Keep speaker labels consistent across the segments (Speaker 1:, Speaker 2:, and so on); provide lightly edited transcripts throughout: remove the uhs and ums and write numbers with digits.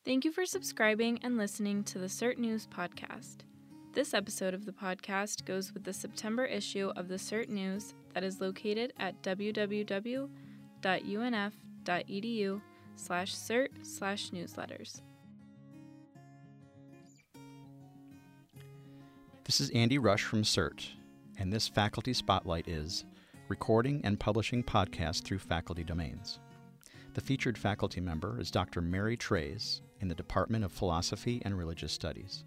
Speaker 1: Thank you for subscribing and listening to the CERT News podcast. This episode of the podcast goes with the September issue of the CERT News that is located at www.unf.edu/cert/newsletters.
Speaker 2: This is Andy Rush from CERT, and this Faculty Spotlight is recording and publishing podcasts through faculty domains. The featured faculty member is Dr. Mary Treyz in the Department of Philosophy and Religious Studies.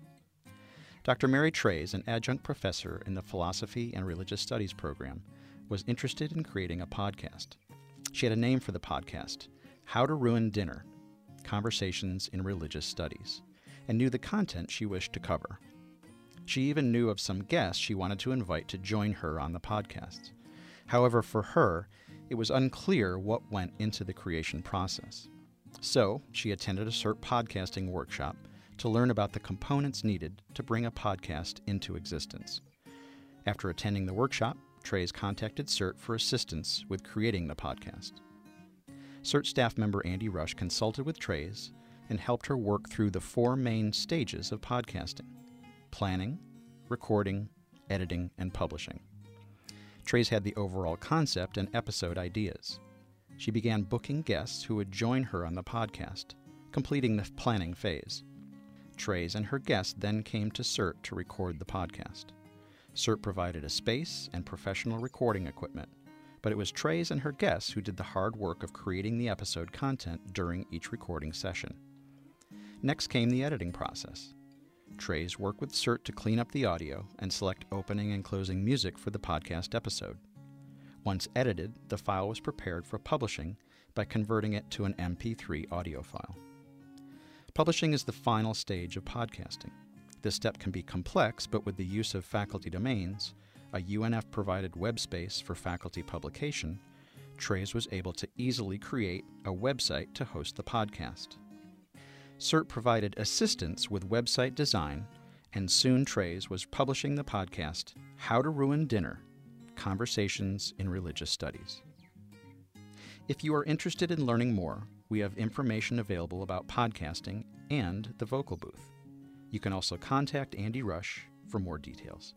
Speaker 2: Dr. Mary Treyz, an adjunct professor in the Philosophy and Religious Studies program, was interested in creating a podcast. She had a name for the podcast, How to Ruin Dinner, Conversations in Religious Studies, and knew the content she wished to cover. She even knew of some guests she wanted to invite to join her on the podcast. However, for her, it was unclear what went into the creation process. So, she attended a CERT podcasting workshop to learn about the components needed to bring a podcast into existence. After attending the workshop, Treyz contacted CERT for assistance with creating the podcast. CERT staff member Andy Rush consulted with Treyz and helped her work through the 4 main stages of podcasting: planning, recording, editing, and publishing. Treyz had the overall concept and episode ideas. She began booking guests who would join her on the podcast, completing the planning phase. Treyz and her guests then came to CERT to record the podcast. CERT provided a space and professional recording equipment, but it was Treyz and her guests who did the hard work of creating the episode content during each recording session. Next came the editing process. Treyz worked with CERT to clean up the audio and select opening and closing music for the podcast episode. Once edited, the file was prepared for publishing by converting it to an MP3 audio file. Publishing is the final stage of podcasting. This step can be complex, but with the use of faculty domains, a UNF-provided web space for faculty publication, Treyz was able to easily create a website to host the podcast. CERT provided assistance with website design, and soon Treyz was publishing the podcast, How to Ruin Dinner, Conversations in Religious Studies. If you are interested in learning more, we have information available about podcasting and the vocal booth. You can also contact Andy Rush for more details.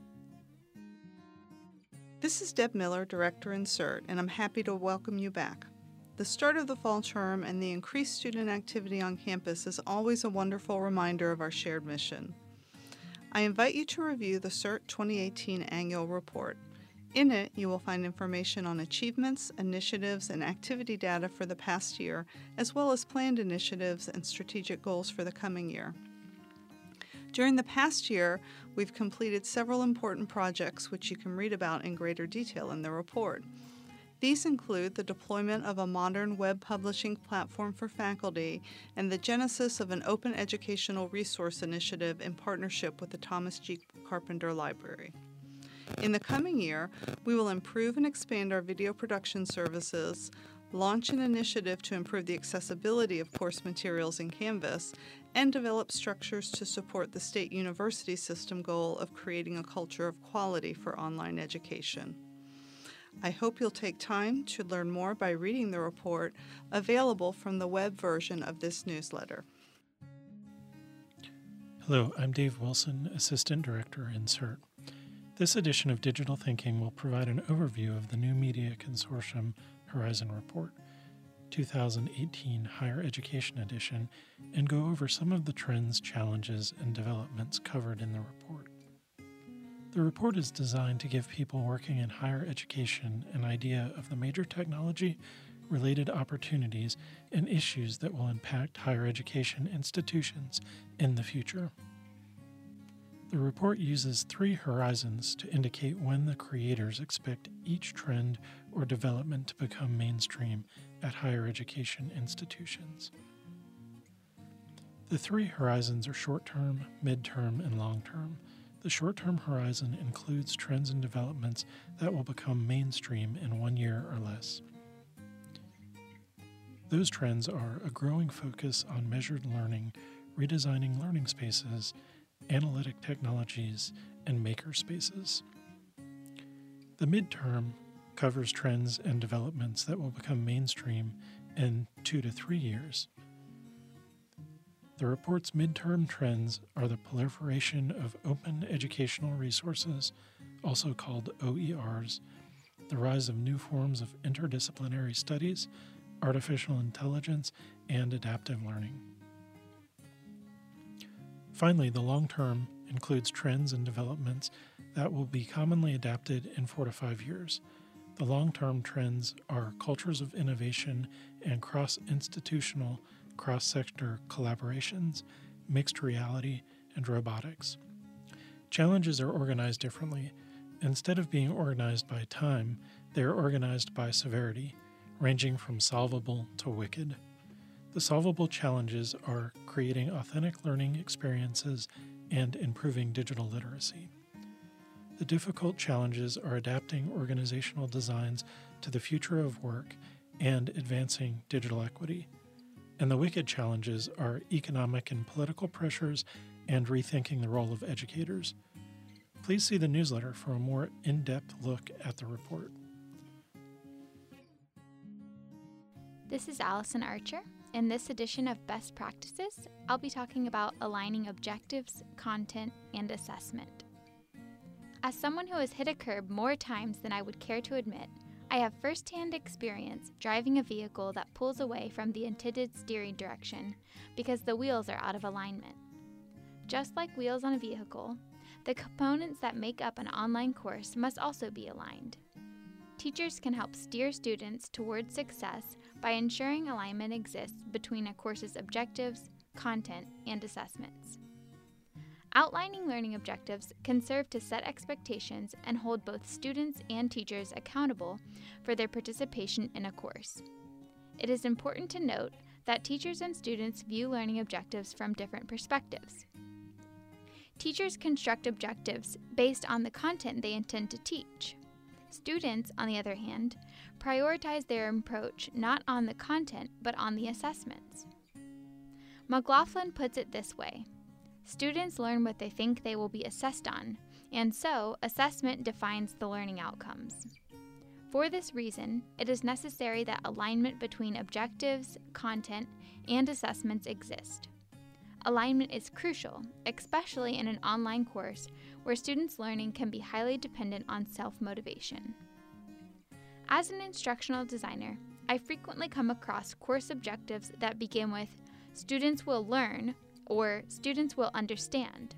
Speaker 3: This is Deb Miller, Director in CERT, and I'm happy to welcome you back. The start of the fall term and the increased student activity on campus is always a wonderful reminder of our shared mission. I invite you to review the CERT 2018 Annual Report. In it, you will find information on achievements, initiatives, and activity data for the past year, as well as planned initiatives and strategic goals for the coming year. During the past year, we've completed several important projects which you can read about in greater detail in the report. These include the deployment of a modern web publishing platform for faculty and the genesis of an open educational resource initiative in partnership with the Thomas G. Carpenter Library. In the coming year, we will improve and expand our video production services, launch an initiative to improve the accessibility of course materials in Canvas, and develop structures to support the state university system goal of creating a culture of quality for online education. I hope you'll take time to learn more by reading the report available from the web version of this newsletter.
Speaker 4: Hello, I'm Dave Wilson, Assistant Director in CERT. This edition of Digital Thinking will provide an overview of the New Media Consortium Horizon Report, 2018 Higher Education Edition, and go over some of the trends, challenges, and developments covered in the report. The report is designed to give people working in higher education an idea of the major technology-related opportunities and issues that will impact higher education institutions in the future. The report uses 3 horizons to indicate when the creators expect each trend or development to become mainstream at higher education institutions. The 3 horizons are short-term, mid-term, and long-term. The short-term horizon includes trends and developments that will become mainstream in 1 year or less. Those trends are a growing focus on measured learning, redesigning learning spaces, analytic technologies, and maker spaces. The midterm covers trends and developments that will become mainstream in 2 to 3 years. The report's midterm trends are the proliferation of open educational resources, also called OERs, the rise of new forms of interdisciplinary studies, artificial intelligence, and adaptive learning. Finally, the long term includes trends and developments that will be commonly adapted in 4 to 5 years. The long-term trends are cultures of innovation and cross-institutional, cross-sector collaborations, mixed reality, and robotics. Challenges are organized differently. Instead of being organized by time, they are organized by severity, ranging from solvable to wicked. The solvable challenges are creating authentic learning experiences and improving digital literacy. The difficult challenges are adapting organizational designs to the future of work and advancing digital equity. And the wicked challenges are economic and political pressures and rethinking the role of educators. Please see the newsletter for a more in-depth look at the report.
Speaker 5: This is Allison Archer. In this edition of Best Practices, I'll be talking about aligning objectives, content, and assessment. As someone who has hit a curb more times than I would care to admit, I have first-hand experience driving a vehicle that pulls away from the intended steering direction because the wheels are out of alignment. Just like wheels on a vehicle, the components that make up an online course must also be aligned. Teachers can help steer students towards success by ensuring alignment exists between a course's objectives, content, and assessments. Outlining learning objectives can serve to set expectations and hold both students and teachers accountable for their participation in a course. It is important to note that teachers and students view learning objectives from different perspectives. Teachers construct objectives based on the content they intend to teach. Students, on the other hand, prioritize their approach not on the content but on the assessments. McLaughlin puts it this way: students learn what they think they will be assessed on, and so assessment defines the learning outcomes. For this reason, it is necessary that alignment between objectives, content, and assessments exist. Alignment is crucial, especially in an online course where students' learning can be highly dependent on self-motivation. As an instructional designer, I frequently come across course objectives that begin with "students will learn" or "students will understand."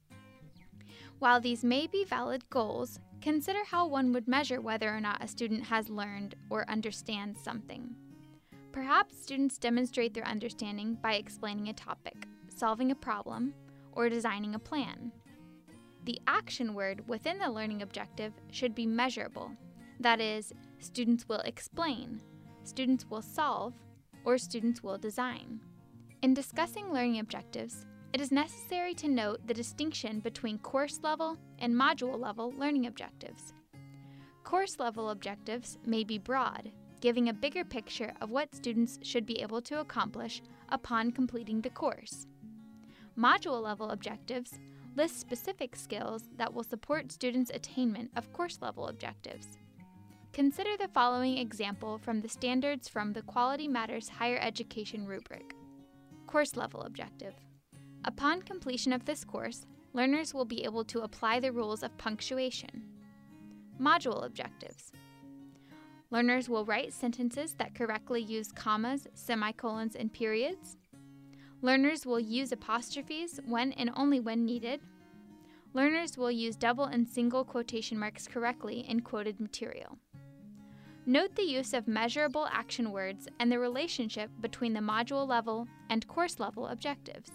Speaker 5: While these may be valid goals, consider how one would measure whether or not a student has learned or understands something. Perhaps students demonstrate their understanding by explaining a topic, solving a problem, or designing a plan. The action word within the learning objective should be measurable. That is, students will explain, students will solve, or students will design. In discussing learning objectives, it is necessary to note the distinction between course-level and module-level learning objectives. Course-level objectives may be broad, giving a bigger picture of what students should be able to accomplish upon completing the course. Module-level objectives list specific skills that will support students' attainment of course-level objectives. Consider the following example from the Standards from the Quality Matters Higher Education rubric. Course-level objective. Upon completion of this course, learners will be able to apply the rules of punctuation. Module objectives. Learners will write sentences that correctly use commas, semicolons, and periods. Learners will use apostrophes when and only when needed. Learners will use double and single quotation marks correctly in quoted material. Note the use of measurable action words and the relationship between the module level and course level objectives.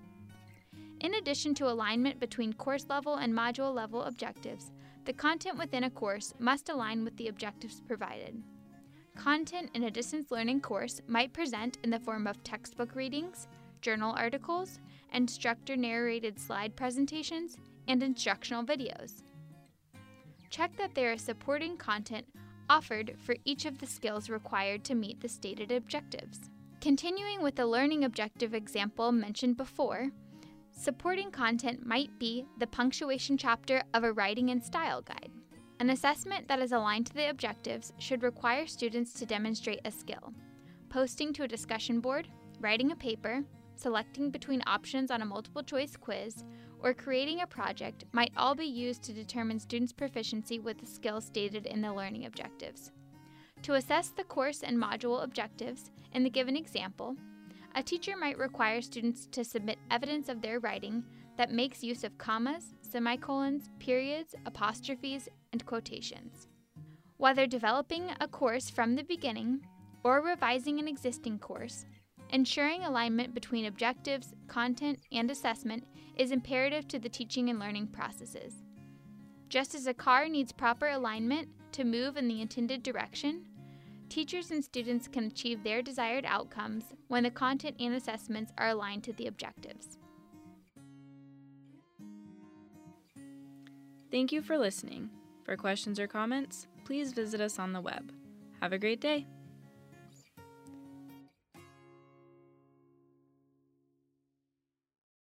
Speaker 5: In addition to alignment between course level and module level objectives, the content within a course must align with the objectives provided. Content in a distance learning course might present in the form of textbook readings, journal articles, instructor-narrated slide presentations, and instructional videos. Check that there is supporting content offered for each of the skills required to meet the stated objectives. Continuing with the learning objective example mentioned before, supporting content might be the punctuation chapter of a writing and style guide. An assessment that is aligned to the objectives should require students to demonstrate a skill: posting to a discussion board, writing a paper, selecting between options on a multiple choice quiz, or creating a project might all be used to determine students' proficiency with the skills stated in the learning objectives. To assess the course and module objectives in the given example, a teacher might require students to submit evidence of their writing that makes use of commas, semicolons, periods, apostrophes, and quotations. Whether developing a course from the beginning or revising an existing course, ensuring alignment between objectives, content, and assessment is imperative to the teaching and learning processes. Just as a car needs proper alignment to move in the intended direction, teachers and students can achieve their desired outcomes when the content and assessments are aligned to the objectives.
Speaker 1: Thank you for listening. For questions or comments, please visit us on the web. Have a great day.